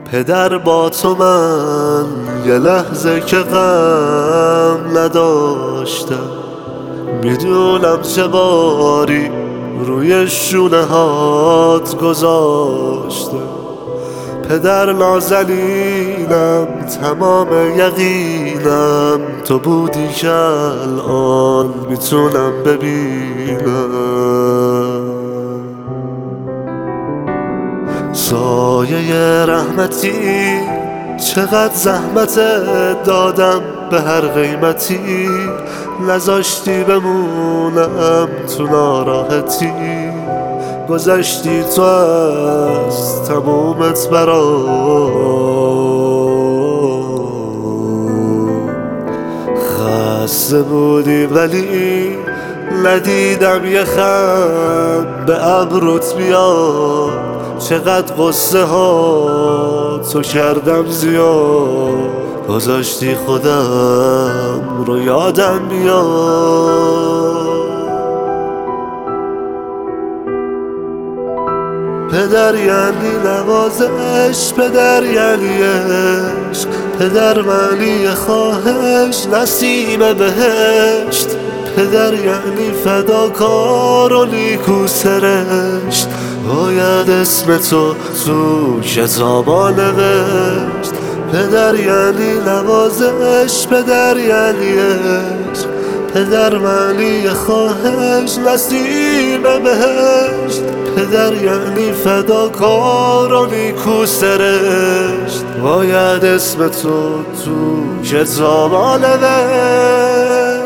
پدر با تو من یه لحظه که غم نداشتم، میدونم چه باری روی شونه هات گذاشتم. پدر نازنینم، تمام یقینم تو بودی که الان میتونم ببینم. سایه رحمتی، چقدر زحمت دادم به هر قیمتی، نذاشتی بمونم تو ناراحتی. گذشتی تو از تمومت برام، خسته بودی ولی ندیدم یه خم به ابروت بیاد. چقدر قصه ها تو کردم زیاد، گذاشتی خودم رو یادم بیاد. پدر یعنی نوازش، پدر یعنی عشق، پدر معنی خواهش، نسیم بهشت. پدر یعنی فداکار و نیکو سرشت، باید اسم تو کتابا نوشت. پدر یعنی نوازش، پدر یعنی عشق، پدر معنی خواهش، نسیم بهشت. پدر یعنی فداکار و نیکو سرشت، باید اسم تو کتابا نوشت.